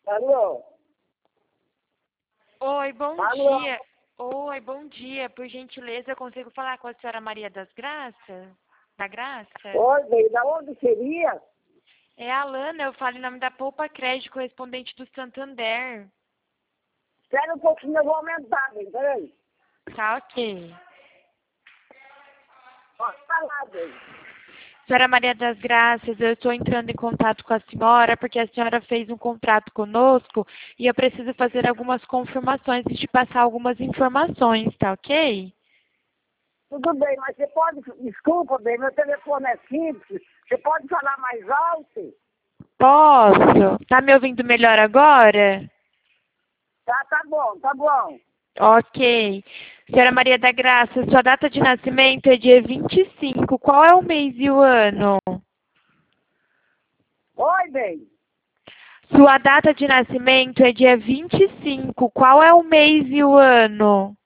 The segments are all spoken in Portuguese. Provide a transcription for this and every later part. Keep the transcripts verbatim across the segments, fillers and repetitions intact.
Alô? Oi, bom Alô? dia. Oi, bom dia. Por gentileza, eu consigo falar com a senhora Maria das Graças? Da Graça? Oi, bem, da onde seria? É a Alana, eu falo em nome da Poupa Crédito, correspondente do Santander. Espera um pouquinho, eu vou aumentar, bem, peraí. Tá ok. Pode falar, bem. Senhora Maria das Graças, eu estou entrando em contato com a senhora porque a senhora fez um contrato conosco e eu preciso fazer algumas confirmações e te passar algumas informações, tá ok? Tudo bem, mas você pode, desculpa, bem, meu telefone é simples, você pode falar mais alto? Posso? Tá me ouvindo melhor agora? Tá, tá bom, tá bom. Ok. Senhora Maria da Graça, sua data de nascimento é dia vinte e cinco. Qual é o mês e o ano? Oi, bem. Sua data de nascimento é dia vinte e cinco. Qual é o mês e o ano?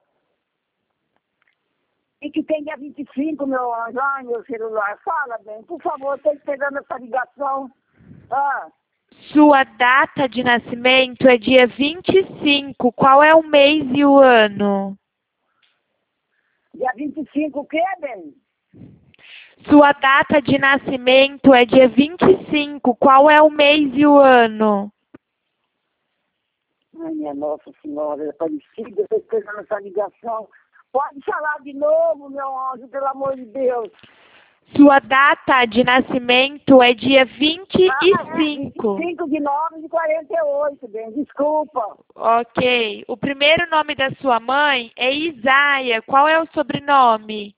E que tem dia vinte e cinco, meu anjo, ai, meu celular. Fala, bem, por favor, estou esperando essa ligação. Ah, Sua data de nascimento é dia vinte e cinco. Qual é o mês e o ano? dia vinte e cinco o quê, bem? Sua data de nascimento é dia vinte e cinco. Qual é o mês e o ano? Ai, minha Nossa Senhora, é parecida, estou esperando essa ligação. Pode falar de novo, meu anjo, pelo amor de Deus. Sua data de nascimento é dia vinte e Ah, é cinco. vinte e cinco de nove de quarenta e oito, bem, desculpa. Ok. O primeiro nome da sua mãe é Isaia. Qual é o sobrenome?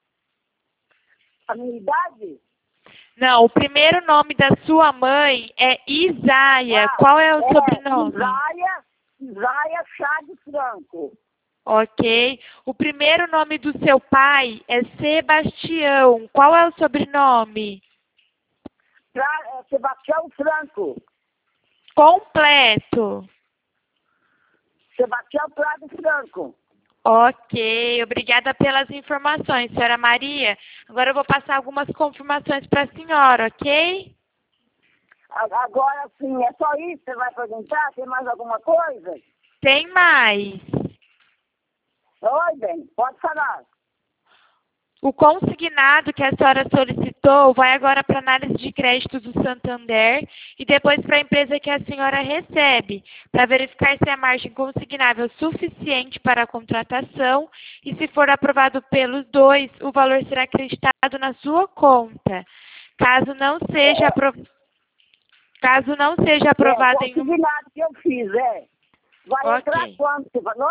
A minha idade? Não, o primeiro nome da sua mãe é Isaia. Ah, Qual é o é sobrenome? Isaia, Isaia Chaves Franco. Ok. O primeiro nome do seu pai é Sebastião. Qual é o sobrenome? Tra- é, Sebastião Franco. Completo. Sebastião Prado Franco. Ok, obrigada pelas informações, senhora Maria. Agora eu vou passar algumas confirmações para a senhora, ok? A- Agora sim, é só isso que você vai perguntar? Tem mais alguma coisa? Tem mais. Oi, bem, pode falar. O consignado que a senhora solicitou vai agora para análise de crédito do Santander e depois para a empresa que a senhora recebe, para verificar se a margem consignável é suficiente para a contratação e, se for aprovado pelos dois, o valor será acreditado na sua conta. Caso não seja, apro... Caso não seja É, aprovado em um... consignado que eu fiz, é. Vai entrar Ok. quando, você falou?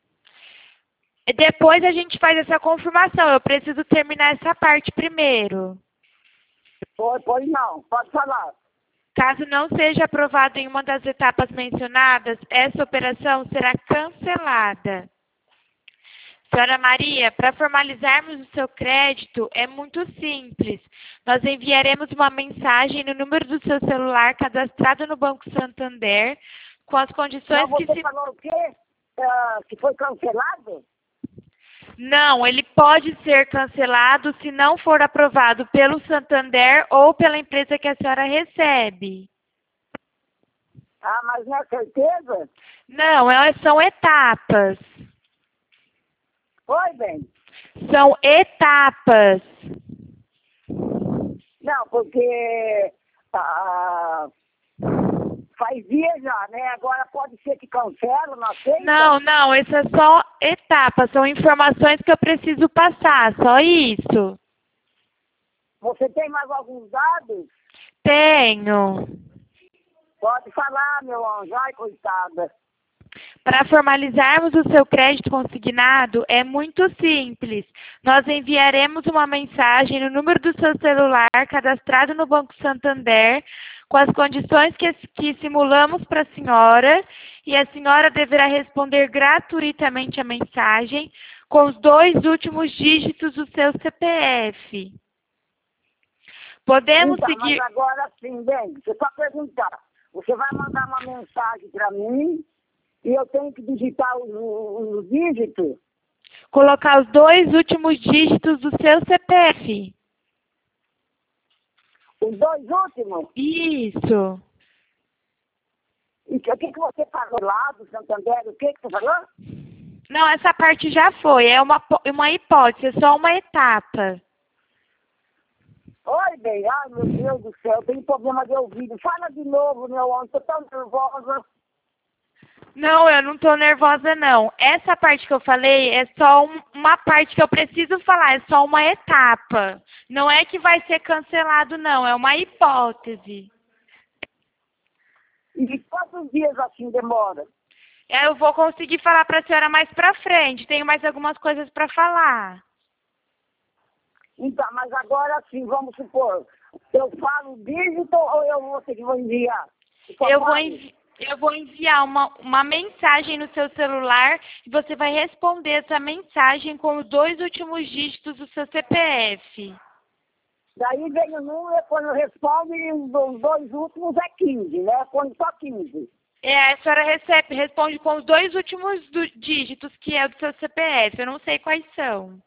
Depois a gente faz essa confirmação. Eu preciso terminar essa parte primeiro. Pois, pois não, pode falar. Caso não seja aprovado em uma das etapas mencionadas, essa operação será cancelada. Senhora Maria, para formalizarmos o seu crédito é muito simples. Nós enviaremos uma mensagem no número do seu celular cadastrado no Banco Santander com as condições Não, que você se... falou o quê? Ah, que foi cancelado? Não, ele pode ser cancelado se não for aprovado pelo Santander ou pela empresa que a senhora recebe. Ah, mas não é certeza? Não, elas são etapas. Oi, bem. São etapas. Não, porque ah, faz dias já, né? Agora pode ser que cancela, não aceita? Não, não, isso é só etapas, são informações que eu preciso passar, só isso. Você tem mais alguns dados? Tenho. Pode falar, meu anjo. Ai, coitada. Para formalizarmos o seu crédito consignado, é muito simples. Nós enviaremos uma mensagem no número do seu celular cadastrado no Banco Santander com as condições que, que simulamos para a senhora e a senhora deverá responder gratuitamente a mensagem com os dois últimos dígitos do seu C P F. Podemos Então, mas seguir... agora sim, bem, você só perguntar. Você vai mandar uma mensagem para mim e eu tenho que digitar os, os, os dígitos? Colocar os dois últimos dígitos do seu C P F. Os dois últimos? Isso. E o que, que você falou lá do Santander? O que, que você falou? Não, essa parte já foi. É uma, po- uma hipótese, é só uma etapa. Oi, bem, ai meu Deus do céu, eu tenho problema de ouvido. Fala de novo, meu homem, tô tão nervosa. Não, eu não tô nervosa, não. Essa parte que eu falei é só um- uma parte que eu preciso falar, é só uma etapa. Não é que vai ser cancelado, não, é uma hipótese. E quantos dias assim demora? Eu vou conseguir falar para a senhora mais pra frente. Tenho mais algumas coisas para falar. Então, mas agora sim, vamos supor, eu falo dígito ou eu vou ter que vou enviar? Só Eu vou, falo. envi- eu vou enviar uma, uma mensagem no seu celular e você vai responder essa mensagem com os dois últimos dígitos do seu C P F. Daí vem o número, quando eu respondo, e os os dois últimos é quinze, né? Quando só quinze. É, a senhora recebe, responde com os dois últimos do- dígitos, que é do seu C P F. Eu não sei quais são.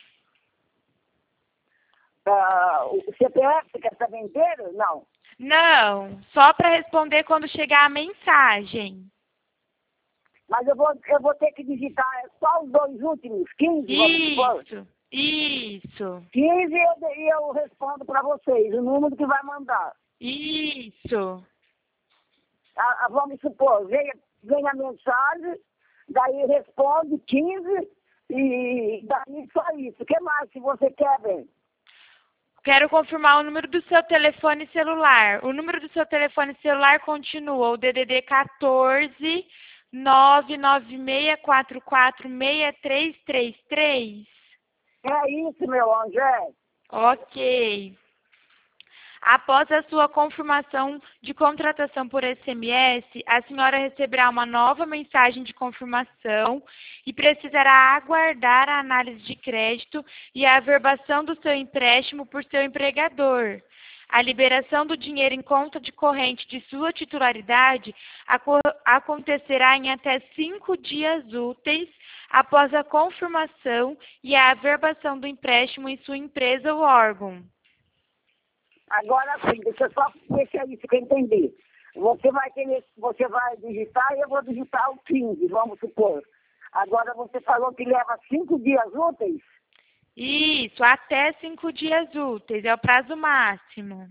Ah, o C P F, você quer saber inteiro? Não. Não, só para responder quando chegar a mensagem. Mas eu vou, eu vou ter que digitar só os dois últimos, quinze, vamos supor. Isso, isso, quinze e eu, e eu respondo para vocês, o número que vai mandar. isso. Ah, ah, vamos supor, vem, vem a mensagem, daí responde quinze e daí só isso. O que mais que você quer, bem? Quero confirmar o número do seu telefone celular. O número do seu telefone celular continua o D D D quatorze, nove nove seis quatro quatro, seis três três três. É isso, meu anjo, é. Ok. Após a sua confirmação de contratação por S M S, a senhora receberá uma nova mensagem de confirmação e precisará aguardar a análise de crédito e a averbação do seu empréstimo por seu empregador. A liberação do dinheiro em conta de corrente de sua titularidade aco- acontecerá em até cinco dias úteis após a confirmação e a averbação do empréstimo em sua empresa ou órgão. Agora sim, deixa eu só deixar isso que eu entendi. Você vai querer, você vai digitar e eu vou digitar o quinze, vamos supor. Agora você falou que leva cinco dias úteis? Isso, até cinco dias úteis, é o prazo máximo.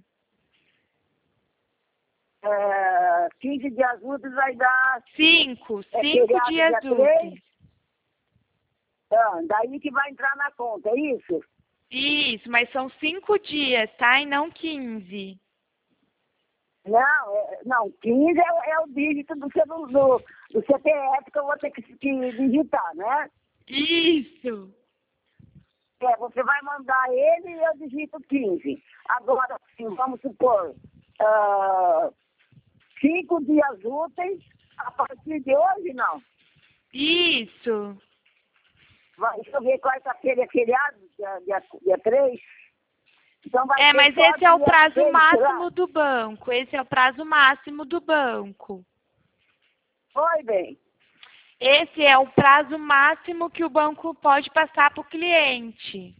É, quinze dias úteis vai dar. Cinco, É cinco feriado dias dia três? úteis. Ah, daí que vai entrar na conta, é isso? Isso, mas são cinco dias, tá? E não quinze. Não, é, não, quinze é, o- é o dígito do, celu- do, do C P F que eu vou ter que, que digitar, né? Isso. É, você vai mandar ele e eu digito quinze. Agora, sim, vamos supor, ah, cinco dias úteis, a partir de hoje, não. Isso. Vai, deixa eu ver, quarta-feira é feriado, dia, dia, dia três. Então vai É, ser mas só esse é o dia prazo seis, máximo será? do banco. Esse é o prazo máximo do banco. Foi bem. Esse é o prazo máximo que o banco pode passar para o cliente.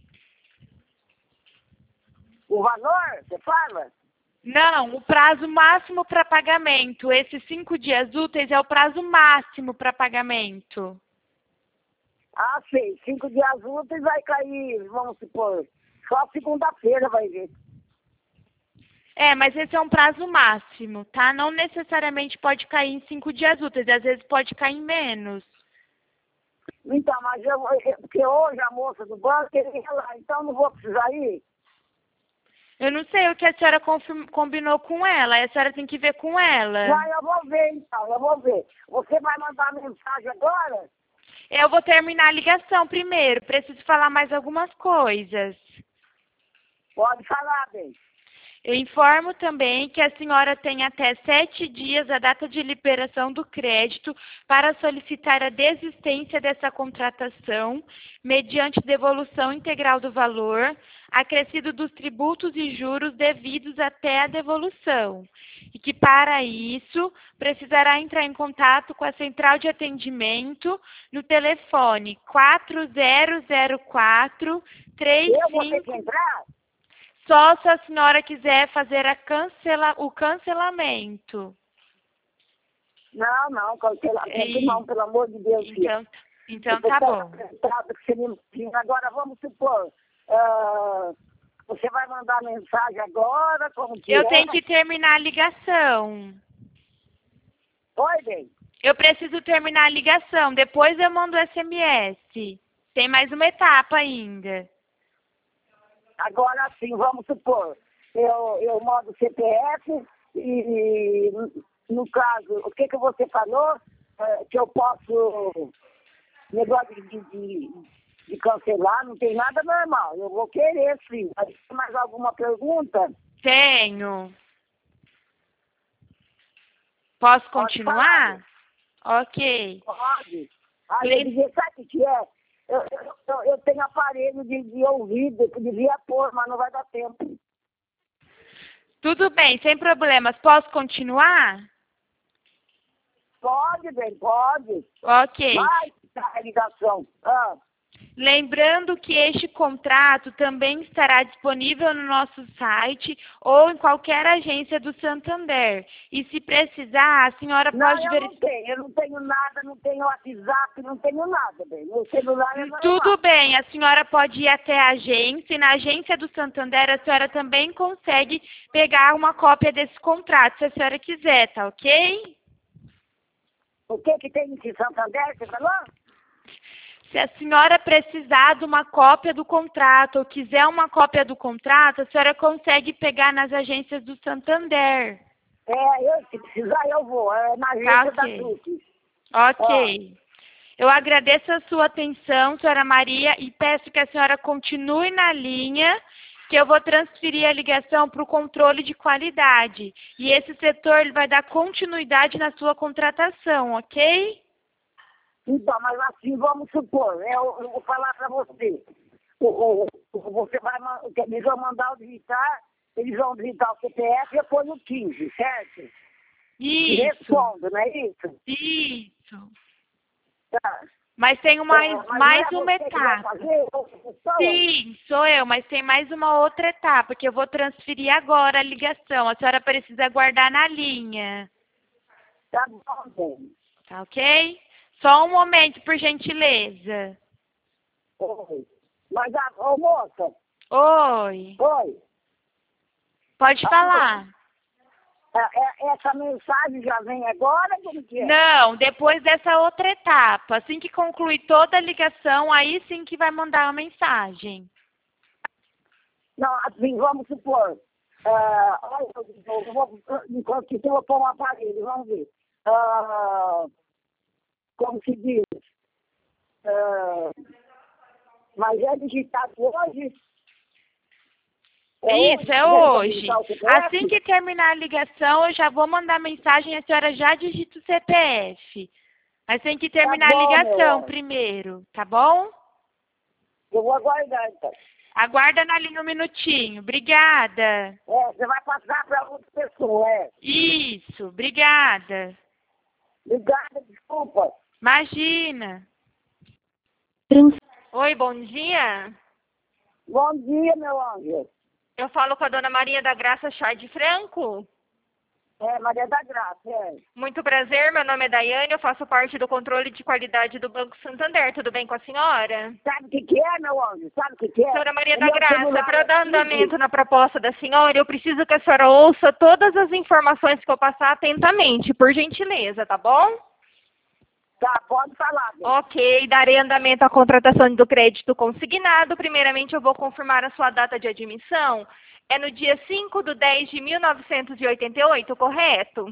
O valor, você fala? Não, o prazo máximo para pagamento. Esses cinco dias úteis é o prazo máximo para pagamento. Ah, sei. Cinco dias úteis vai cair, vamos supor, só segunda-feira vai ver. É, mas esse é um prazo máximo, tá? Não necessariamente pode cair em cinco dias úteis, às vezes pode cair em menos. Então, mas eu, eu- porque hoje a moça do banco queria lá, então não vou precisar ir. Eu não sei o que a senhora confirm- combinou com ela, a senhora tem que ver com ela. Não, eu vou ver então, eu vou ver. Você vai mandar mensagem agora? Eu vou terminar a ligação primeiro, preciso falar mais algumas coisas. Pode falar, bem. Eu informo também que a senhora tem até sete dias a data de liberação do crédito para solicitar a desistência dessa contratação, mediante devolução integral do valor, acrescido dos tributos e juros devidos até a devolução. E que, para isso, precisará entrar em contato com a central de atendimento no telefone quatro zero zero quatro, três Eu vou ter que cinco... entrar? Só se a senhora quiser fazer a cancela, o cancelamento. Não, não, cancelamento Ei, não, pelo amor de Deus, filha. Então, então tá bom. Agora, vamos supor, ah, você vai mandar mensagem agora, como que Eu é? tenho que terminar a ligação. Oi, bem. Eu preciso terminar a ligação, depois eu mando o S M S. Tem mais uma etapa ainda. Agora sim, vamos supor, eu, eu mando o C P F e, no caso, o que, que você falou? É, que eu posso, negócio de, de, de cancelar, não tem nada normal. Eu vou querer, sim. Mas tem mais alguma pergunta? Tenho. Posso Pode continuar? Ok. Pode. Aí eu Lem- dizia, sabe o que é? Eu, eu, eu- eu tenho aparelho de, de ouvido, que devia pôr, mas não vai dar tempo. Tudo bem, sem problemas. Posso continuar? Pode, bem, pode. Ok. Vai dar a ligação. Ah, Lembrando que este contrato também estará disponível no nosso site ou em qualquer agência do Santander. E se precisar, a senhora não, pode eu verificar. não tenho. Eu não tenho nada, não tenho WhatsApp, não tenho nada, bem. Meu celular é normal. Tudo bem, a senhora pode ir até a agência e na agência do Santander a senhora também consegue pegar uma cópia desse contrato, se a senhora quiser, tá ok? O que que tem em Santander, você falou? Se a senhora precisar de uma cópia do contrato ou quiser uma cópia do contrato, a senhora consegue pegar nas agências do Santander. É, eu, se precisar eu vou. É na agência da ok. Truque. Ok. Eu agradeço a sua atenção, senhora Maria, e peço que a senhora continue na linha, que eu vou transferir a ligação para o controle de qualidade. E esse setor ele vai dar continuidade na sua contratação, ok? Então, mas assim, vamos supor, eu, eu vou falar para você. O, o, o- você vai, ma- eles vão mandar o digitar, eles vão digitar o C P F e eu ponho o quinze, certo? E Isso, respondo, não é isso? isso. Tá. Mas tem uma, É, mas mais não é uma você que vai etapa. fazer? Eu- eu sou eu. Sim, sou eu, mas tem mais uma outra etapa, que eu vou transferir agora a ligação. A senhora precisa aguardar na linha. Tá bom, bem. Tá ok? Só um momento, por gentileza. Oi. Mas, a, ô moça, Oi. oi. Pode falar. É, é, essa mensagem já vem agora? Como que é? Não, depois dessa outra etapa. Assim que concluir toda a ligação, aí sim que vai mandar a mensagem. Não, assim, vamos supor. ah, olha, eu eu vou, enquanto isso eu vou pôr um aparelho, vamos ver. Ah, como se diz? Ah, mas é digitado hoje? É Isso, é hoje que vem pra hoje. digitar o C P F? Assim que terminar a ligação, eu já vou mandar mensagem e a senhora já digita o C P F. Mas tem que terminar Tá bom, a meu ligação anjo. primeiro, tá bom? Eu vou aguardar, então. Aguarda na linha um minutinho. Obrigada. É, você vai passar para outra pessoa, é. Isso, obrigada. Obrigada, desculpa. Imagina. Oi, bom dia. Bom dia, meu anjo. Eu falo com a dona Maria da Graça Chá de Franco. É, Maria da Graça, é. Muito prazer, meu nome é Daiane, eu faço parte do controle de qualidade do Banco Santander. Tudo bem com a senhora? Sabe o que, que é, meu anjo? Sabe o que, que é? Senhora Maria O da meu Graça, celular para é dar simples. andamento na proposta da senhora, eu preciso que a senhora ouça todas as informações que eu passar atentamente, por gentileza, tá bom? Tá, pode falar, bem. Ok, darei andamento à contratação do crédito consignado. Primeiramente, eu vou confirmar a sua data de admissão. É no dia cinco de dez de mil novecentos e oitenta e oito, correto?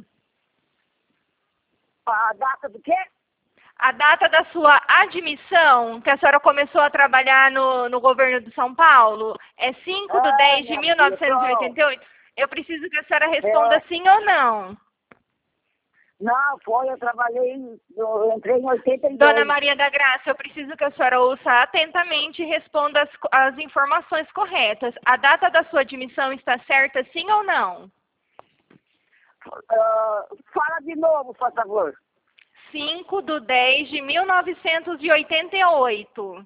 A data do quê? A data da sua admissão, que a senhora começou a trabalhar no, no governo de São Paulo, é cinco de Ah, dez de minha mil novecentos e oitenta e oito? Eu preciso que a senhora responda É. sim ou não. Não, foi, eu trabalhei, eu entrei em oitenta e dois. Dona Maria da Graça, eu preciso que a senhora ouça atentamente e responda as, as informações corretas. A data da sua admissão está certa, sim ou não? Ah, fala de novo, por favor. cinco de dez de mil novecentos e oitenta e oito.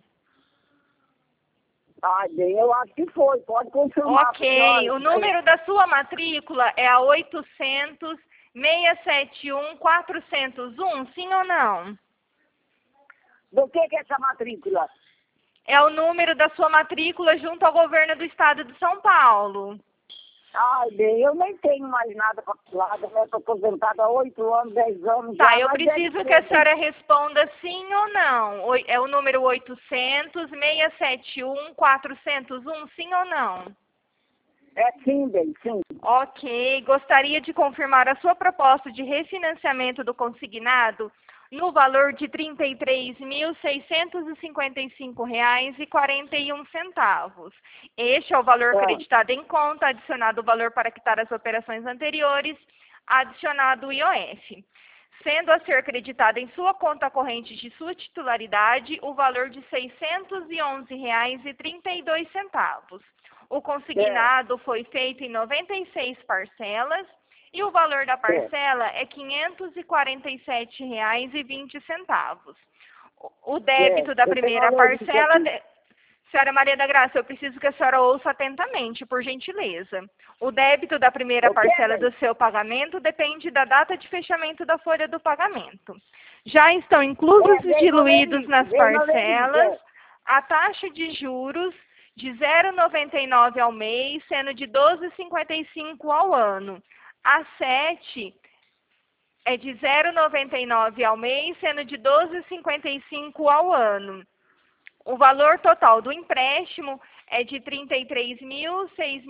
Ah, bem, eu acho que foi, pode confirmar. Ok, o número da sua matrícula é a oitocentos seis sete um quatro zero um, sim ou não? Do que que é essa matrícula? É o número da sua matrícula junto ao governo do estado de São Paulo. Ai, bem, eu nem tenho mais nada para falar, né? Estou aposentada há oito anos, dez anos Tá, já, eu mas preciso deve que a ser. senhora responda sim ou não. Oi- É o número oitocentos, seis sete um, quatro zero um, sim ou não? É sim, bem, sim. Ok. Gostaria de confirmar a sua proposta de refinanciamento do consignado no valor de trinta e três mil, seiscentos e cinquenta e cinco reais e quarenta e um centavos. Este é o valor É. acreditado em conta, adicionado o valor para quitar as operações anteriores, adicionado o I O F. Sendo a ser acreditado em sua conta corrente de sua titularidade o valor de seiscentos e onze reais e trinta e dois centavos. O consignado foi feito em noventa e seis parcelas e o valor da parcela é quinhentos e quarenta e sete reais e vinte centavos. O débito É. da Eu tenho primeira uma logística parcela... aqui. De... Senhora Maria da Graça, eu preciso que a senhora ouça atentamente, por gentileza. O débito da primeira O quê, parcela bem? do seu pagamento depende da data de fechamento da folha do pagamento. Já estão inclusos É, e vem no diluídos Lerite, nas vem no Lerite, parcelas é. a taxa de juros de zero vírgula noventa e nove ao mês, sendo de doze vírgula cinquenta e cinco ao ano. A sete é de zero vírgula noventa e nove ao mês, sendo de doze vírgula cinquenta e cinco ao ano. O valor total do empréstimo é de trinta e três mil,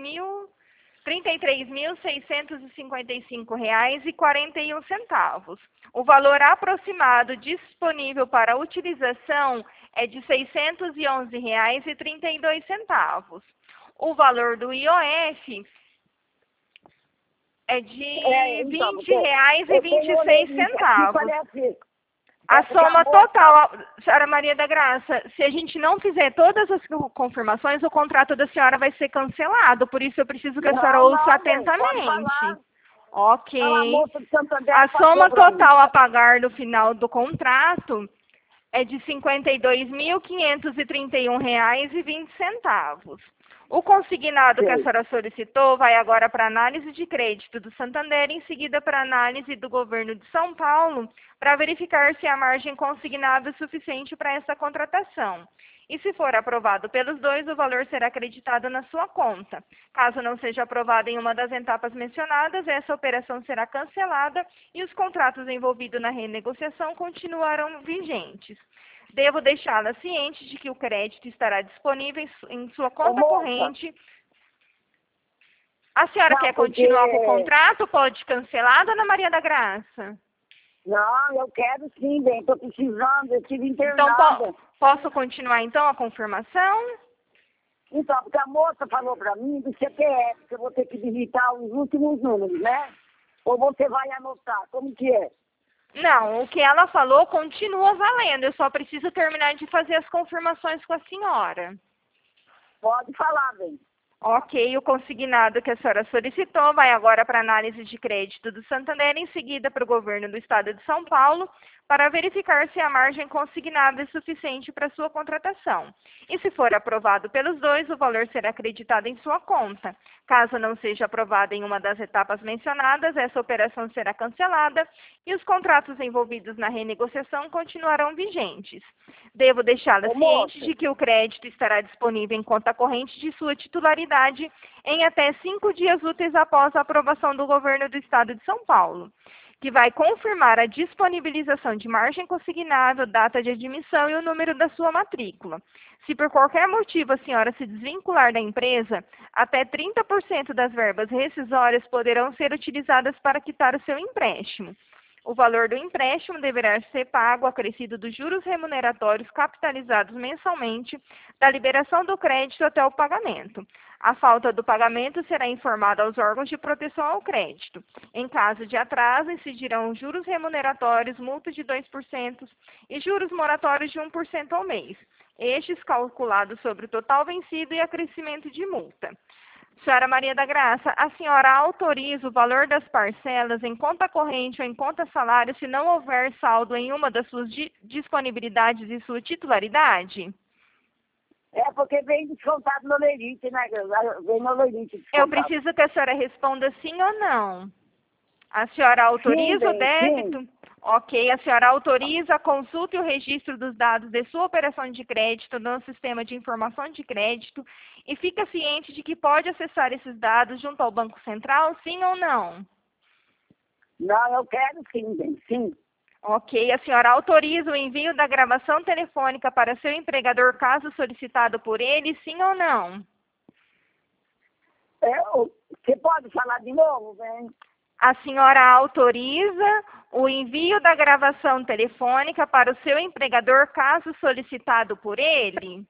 seiscentos e cinquenta e cinco reais e quarenta e um centavos. O valor aproximado disponível para utilização é de seiscentos e onze reais e trinta e dois centavos. O valor do I O F é de É, então, vinte porque reais e eu vinte tenho e o seis Lerite aqui, centavos. parece... A é porque a soma moça- total, senhora Maria da Graça, se a gente não fizer todas as confirmações, o contrato da senhora vai ser cancelado. Por isso eu preciso que a senhora Não, ouça não, bem, pode atentamente. falar. Ok. Não, a moça de Santander A passou soma para mim. total a pagar no final do contrato é de cinquenta e dois mil, quinhentos e trinta e um reais e vinte centavos. O consignado que a Sim. senhora solicitou vai agora para análise de crédito do Santander, em seguida para análise do governo de São Paulo, para verificar se a margem consignada é suficiente para essa contratação. E se for aprovado pelos dois, o valor será acreditado na sua conta. Caso não seja aprovado em uma das etapas mencionadas, essa operação será cancelada e os contratos envolvidos na renegociação continuarão vigentes. Devo deixá-la ciente de que o crédito estará disponível em su- em sua Ô, conta moça, corrente. A senhora não, quer porque... continuar com o contrato? Pode cancelar, dona Maria da Graça? Não, eu quero sim, bem, estou precisando, eu estive Então, internada. po- posso continuar então a confirmação? Então, porque a moça falou para mim do C P F, que eu vou ter que digitar os últimos números, né? Ou você vai anotar, como que é? Não, o que ela falou continua valendo. Eu só preciso terminar de fazer as confirmações com a senhora. Pode falar, bem. Ok, o consignado que a senhora solicitou vai agora para análise de crédito do Santander, em seguida para o governo do estado de São Paulo, para verificar se a margem consignada é suficiente para sua contratação. E se for aprovado pelos dois, o valor será acreditado em sua conta. Caso não seja aprovado em uma das etapas mencionadas, essa operação será cancelada e os contratos envolvidos na renegociação continuarão vigentes. Devo deixá-la Ô, ciente moça. de que o crédito estará disponível em conta corrente de sua titularidade em até cinco dias úteis após a aprovação do governo do estado de São Paulo, que vai confirmar a disponibilização de margem consignável, data de admissão e o número da sua matrícula. Se por qualquer motivo a senhora se desvincular da empresa, até trinta por cento das verbas rescisórias poderão ser utilizadas para quitar o seu empréstimo. O valor do empréstimo deverá ser pago acrescido dos juros remuneratórios capitalizados mensalmente da liberação do crédito até o pagamento. A falta do pagamento será informada aos órgãos de proteção ao crédito. Em caso de atraso, incidirão juros remuneratórios, multa de dois por cento e juros moratórios de um por cento ao mês, estes calculados sobre o total vencido e acrescimento de multa. Senhora Maria da Graça, a senhora autoriza o valor das parcelas em conta corrente ou em conta salário se não houver saldo em uma das suas di- disponibilidades e sua titularidade? É porque vem descontado no Lerite, né? Vem no Lerite Eu descontado. preciso que a senhora responda sim ou não. A senhora autoriza Sim, o bem, débito? sim. Ok, a senhora autoriza a consulta e o registro dos dados de sua operação de crédito no sistema de informação de crédito e fica ciente de que pode acessar esses dados junto ao Banco Central, sim ou não? Não, eu quero sim, bem, sim. Ok, a senhora autoriza o envio da gravação telefônica para seu empregador caso solicitado por ele, sim ou não? Eu, você pode falar de novo, bem? A senhora autoriza o envio da gravação telefônica para o seu empregador caso solicitado por ele?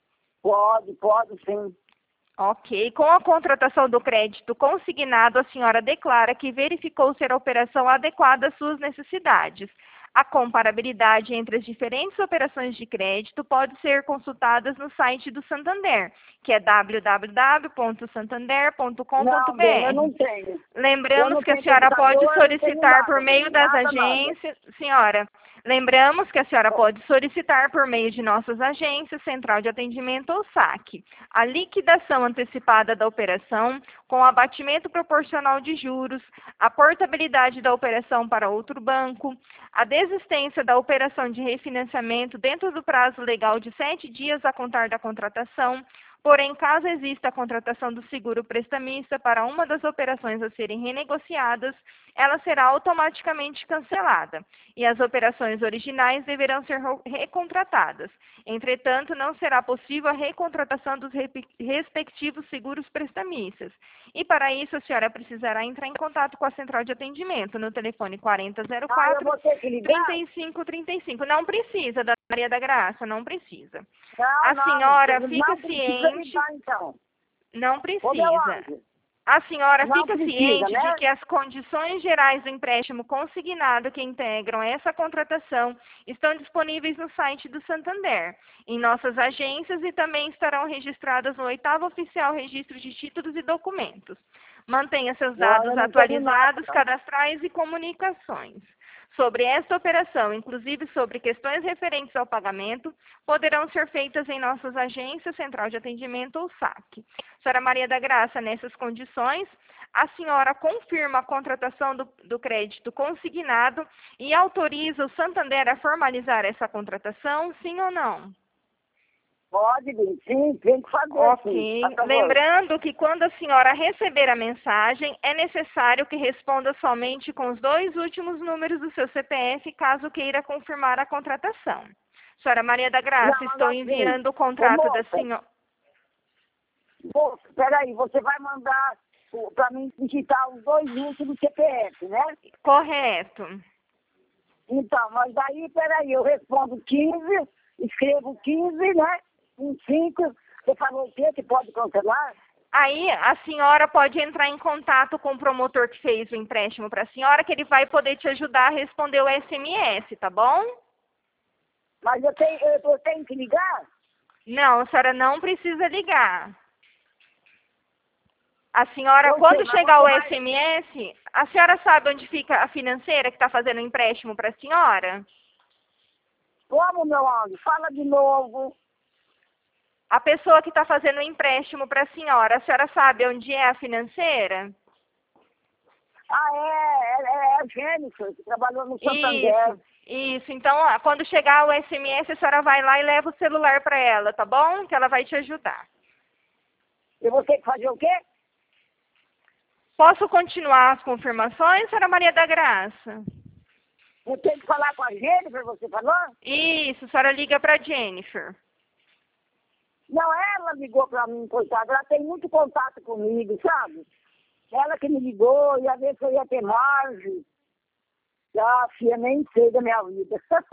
Pode, pode sim. Ok. Com a contratação do crédito consignado, a senhora declara que verificou ser a operação adequada às suas necessidades. A comparabilidade entre as diferentes operações de crédito pode ser consultada no site do Santander, que é w w w ponto santander ponto com ponto Não, b bem, eu r. não tenho. Eu Lembramos não que a tenho senhora pode computador, eu não tenho solicitar nada, por meio das nada, nada. agências. Senhora, lembramos que a senhora pode solicitar por meio de nossas agências, Central de Atendimento ou saque, a liquidação antecipada da operação com abatimento proporcional de juros, a portabilidade da operação para outro banco, a desistência da operação de refinanciamento dentro do prazo legal de sete dias a contar da contratação. Porém, caso exista a contratação do seguro prestamista para uma das operações a serem renegociadas, ela será automaticamente cancelada e as operações originais deverão ser recontratadas. Entretanto, não será possível a recontratação dos respectivos seguros prestamistas. E para isso, a senhora precisará entrar em contato com a central de atendimento no telefone quarenta zero Ah, eu quatro, vou ter que ligar? trinta e cinco trinta e cinco. Não precisa, Dona Maria da Graça, não precisa. Não, A não, senhora não, fica não precisa ciente, ligar, então. não Ô, meu precisa. anjo, A senhora não fica precisa, ciente né? de que as condições gerais do empréstimo consignado que integram essa contratação estão disponíveis no site do Santander, em nossas agências e também estarão registradas no oitavo Oficial Registro de Títulos e Documentos. Mantenha seus Não, eu dados não tenho atualizados, nada. cadastrais e comunicações. Sobre esta operação, inclusive sobre questões referentes ao pagamento, poderão ser feitas em nossas agências, Central de Atendimento ou saque. Senhora Maria da Graça, nessas condições, a senhora confirma a contratação do, do crédito consignado e autoriza o Santander a formalizar essa contratação, sim ou não? Pode, bem, sim, tem que fazer, Ok. sim. Por favor. Lembrando que quando a senhora receber a mensagem, é necessário que responda somente com os dois últimos números do seu C P F, caso queira confirmar a contratação. Senhora Maria da Graça, Não, estou não, sim. enviando o Ô, contrato da moça, senhora. moça, peraí, você vai mandar para mim digitar os dois últimos C P F, né? Correto. Então, mas daí, peraí, eu respondo quinze, escrevo quinze, né? Um cinco, você falou o quê? Que pode cancelar? Aí a senhora pode entrar em contato com o promotor que fez o empréstimo para a senhora, que ele vai poder te ajudar a responder o S M S, tá bom? Mas eu tenho, eu, eu tenho que ligar? Não, a senhora não precisa ligar. A senhora, Eu quando sei, mas chegar você o vai- S M S, a senhora sabe onde fica a financeira que está fazendo o empréstimo para a senhora? Como, meu anjo? Fala de novo. A pessoa que está fazendo o empréstimo para a senhora, a senhora sabe onde é a financeira? Ah, é, é, é a Jennifer, que trabalhou no Santander. Isso, isso. Então, ó, quando chegar o S M S, a senhora vai lá e leva o celular para ela, tá bom? Que ela vai te ajudar. E você tem que fazer o quê? Posso continuar as confirmações, senhora Maria da Graça? Eu tenho que falar com a Jennifer, você falou? Isso, a senhora liga para Jennifer. Não, ela ligou pra mim, coitada. Ela tem muito contato comigo, sabe? Ela que me ligou, ia ver se eu ia ter margem. Ah, filha, nem sei da minha vida.